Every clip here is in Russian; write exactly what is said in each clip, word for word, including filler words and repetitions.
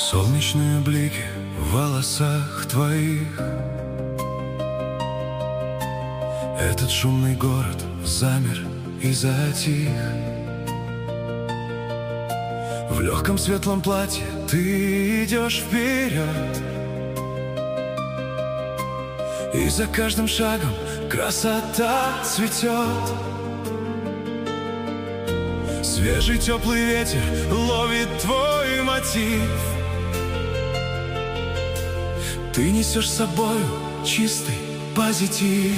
Солнечные блики в волосах твоих. Этот шумный город замер и затих. В легком светлом платье ты идешь вперед, и за каждым шагом красота цветет. Свежий теплый ветер ловит твой мотив. Ты несешь с собою чистый позитив.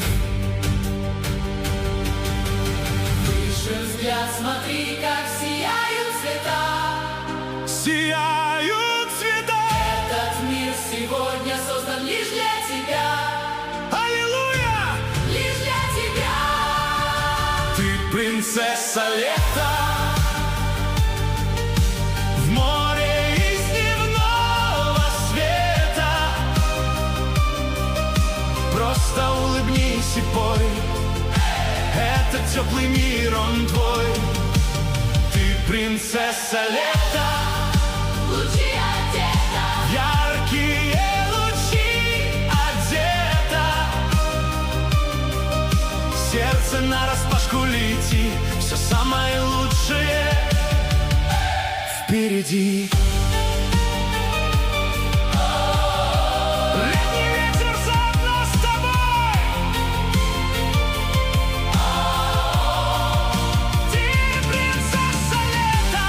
Выше взгляд, смотри, как сияют цвета. Сияют цвета. Этот мир сегодня создан лишь для тебя. Аллилуйя! Лишь для тебя. Ты принцесса лета. В море из дневного света. Просто улыбнись и пой. Этот теплый мир, он твой. Ты принцесса лета. Лучи одета. Яркие лучи одета. Сердце нараспашку лети. Все самое лучшее впереди. Летний ветер заодно с тобой. Ты принцесса лета.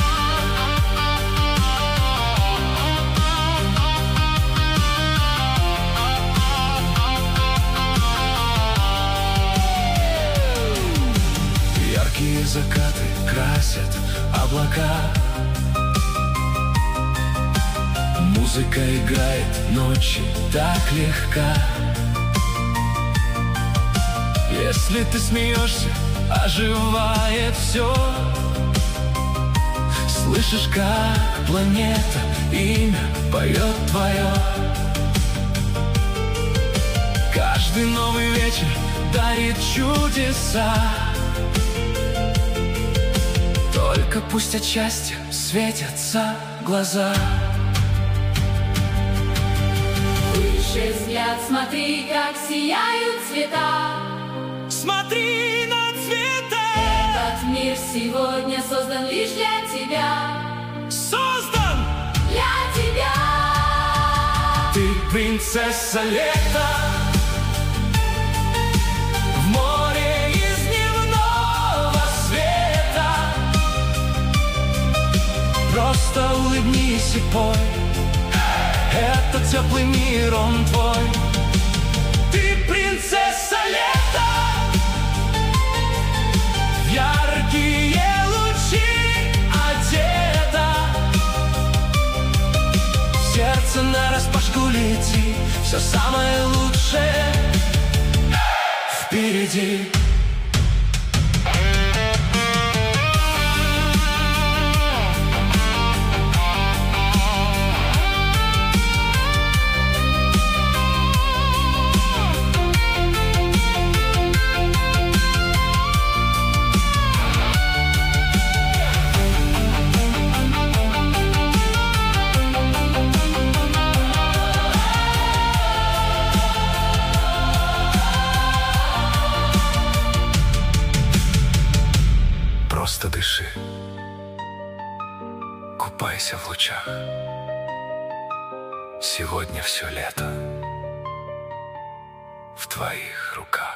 Яркие закаты красят облака. Музыка играет, ночи так легка. Если ты смеешься, оживает все. Слышишь, как планета имя поет твое. Каждый новый вечер дарит чудеса. Только пусть от счастья светятся глаза. Выше взгляд, смотри, как сияют цвета. Смотри на цвета. Этот мир сегодня создан лишь для тебя. Создан Для тебя. ты принцесса лета. В море из дневного света. Просто улыбнись и пой. Этот теплый мир, он твой. Ты принцесса лета. В яркие лучи одета. Сердце нараспашку лети. Все самое лучшее впереди. Просто дыши, купайся в лучах. Сегодня все лето в твоих руках.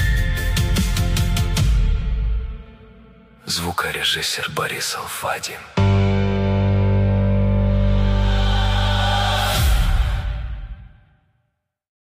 Звукорежиссер Борис Алфадин.